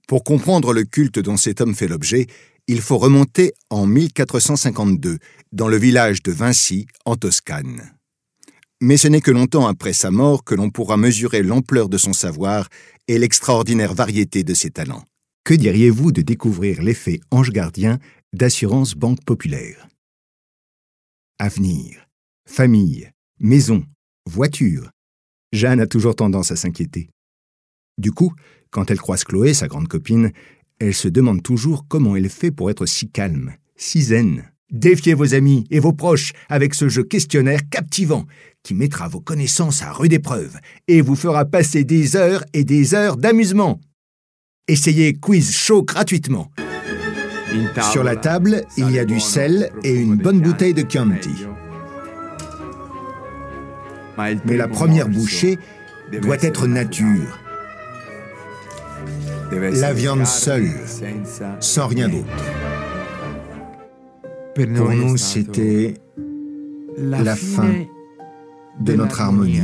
Pour comprendre le culte dont cet homme fait l'objet, il faut remonter en 1452, dans le village de Vinci, en Toscane. Mais ce n'est que longtemps après sa mort que l'on pourra mesurer l'ampleur de son savoir et l'extraordinaire variété de ses talents. Que diriez-vous de découvrir l'effet ange gardien d'Assurance Banque Populaire? Avenir, famille, maison, voiture. Jeanne a toujours tendance à s'inquiéter. Du coup, quand elle croise Chloé, sa grande copine, elle se demande toujours comment elle fait pour être si calme, si zen. Défiez vos amis et vos proches avec ce jeu questionnaire captivant qui mettra vos connaissances à rude épreuve et vous fera passer des heures et des heures d'amusement. Essayez Quiz Show gratuitement. Sur la table, il y a du sel et une bonne bouteille de Chianti. Mais la première bouchée doit être nature. La viande seule, sans rien d'autre. Pour nous, c'était la fin de notre harmonie,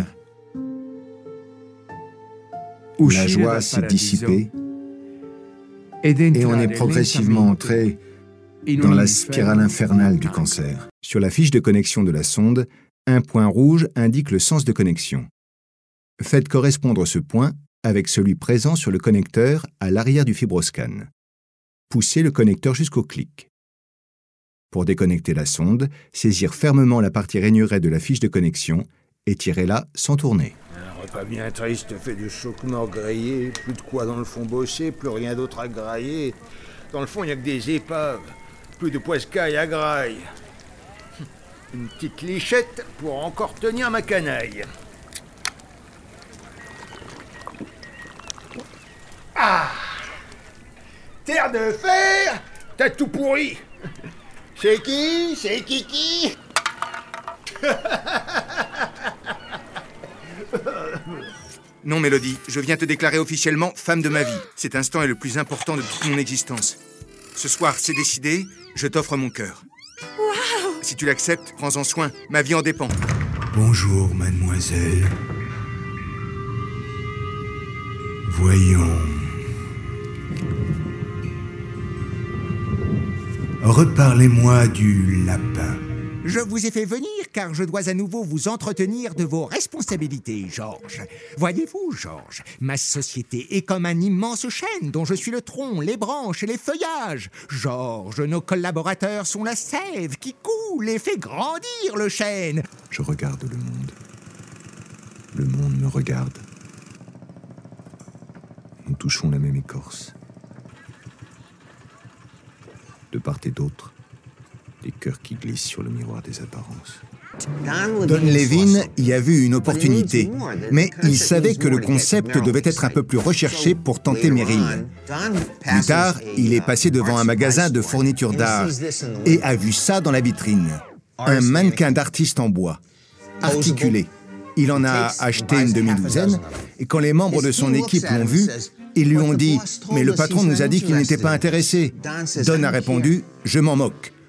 où la joie s'est dissipée et on est progressivement entré dans la spirale infernale du cancer. Sur la fiche de connexion de la sonde, un point rouge indique le sens de connexion. Faites correspondre ce point avec celui présent sur le connecteur à l'arrière du fibroscan. Poussez le connecteur jusqu'au clic. Pour déconnecter la sonde, saisir fermement la partie rainurée de la fiche de connexion et tirez-la sans tourner. Un repas bien triste fait de choquemort grillé, plus de quoi dans le fond bosser, plus rien d'autre à grailler. Dans le fond, il n'y a que des épaves, plus de poiscaille à graille. Une petite lichette pour encore tenir ma canaille. Ah! Terre de fer, t'as tout pourri. C'est qui? C'est Kiki? Non, Mélodie, je viens te déclarer officiellement femme de ma vie. Cet instant est le plus important de toute mon existence. Ce soir, c'est décidé, je t'offre mon cœur. Waouh! Si tu l'acceptes, prends-en soin, ma vie en dépend. Bonjour, mademoiselle. Voyons. Reparlez-moi du lapin. Je vous ai fait venir car je dois à nouveau vous entretenir de vos responsabilités, Georges. Voyez-vous, Georges, ma société est comme un immense chêne dont je suis le tronc, les branches et les feuillages. Georges, nos collaborateurs sont la sève qui coule et fait grandir le chêne. Je regarde le monde. Le monde me regarde. Nous touchons la même écorce. De part et d'autre, des cœurs qui glissent sur le miroir des apparences. Don Levin y a vu une opportunité, mais il savait que le concept devait être un peu plus recherché pour tenter Merrill. Plus tard, il est passé devant un magasin de fournitures d'art et a vu ça dans la vitrine. Un mannequin d'artiste en bois, articulé. Il en a acheté une demi-douzaine, et quand les membres de son équipe l'ont vu, ils lui ont dit « Mais le patron nous a dit qu'il n'était pas intéressé. » Don a répondu « Je m'en moque.